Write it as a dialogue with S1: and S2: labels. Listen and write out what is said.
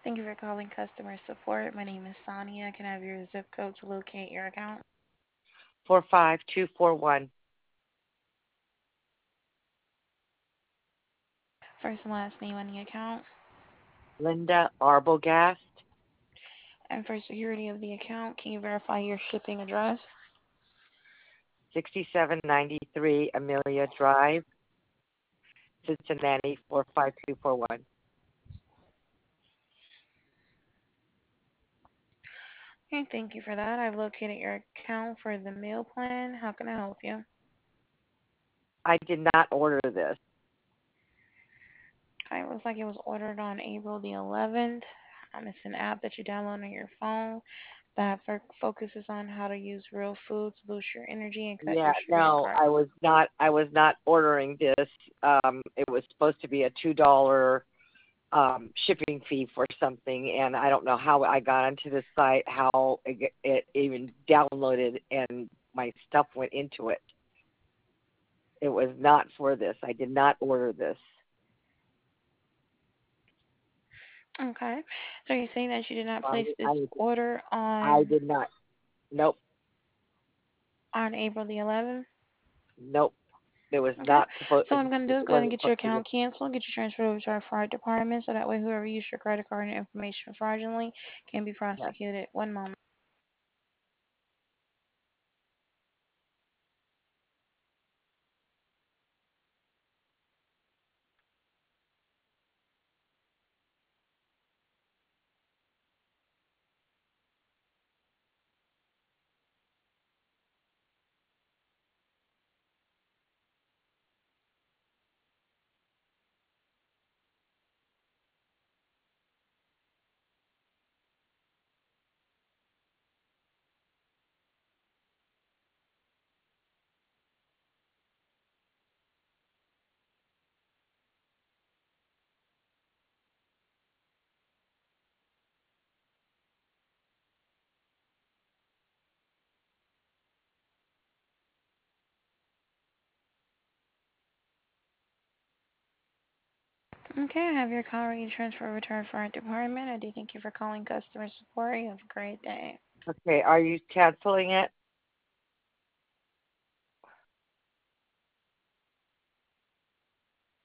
S1: Thank you for calling customer support. My name is Sonia. Can I have your zip code to locate your account?
S2: 45241.
S1: First and last name on the account.
S2: Linda Arbogast,
S1: And for security of the account, can you verify your shipping address?
S2: 6793 Amelia Drive, Cincinnati 45241.
S1: Okay, thank you for that. I've located your account for the meal plan. How can I help you?
S2: I did not order this.
S1: Okay, it looks like it was ordered on April the 11th. It's an app that you download on your phone that focuses on how to use real food to boost your energy and cut
S2: Yeah,
S1: your sugar and
S2: no,
S1: carbs.
S2: I was not ordering this. It was supposed to be a $2 shipping fee for something, and I don't know how I got onto the site, how it even downloaded, and my stuff went into it. It was not for this. I did not order this.
S1: Okay, so you're saying that you did not
S2: I,
S1: place this
S2: I,
S1: order
S2: I
S1: on
S2: did not. Nope,
S1: April the 11th?
S2: nope. It was
S1: Okay.
S2: not supposed.
S1: So what I'm gonna do
S2: It
S1: is go ahead and
S2: wasn't
S1: get your
S2: supposed to be.
S1: account canceled, get you transferred over to our fraud department, so that way whoever used your credit card and information fraudulently can be
S2: Yes.
S1: prosecuted. One moment. Okay, I have your call ready to transfer over to our fraud department. I do thank you for calling customer support. You have a great day.
S2: Okay. Are you canceling it?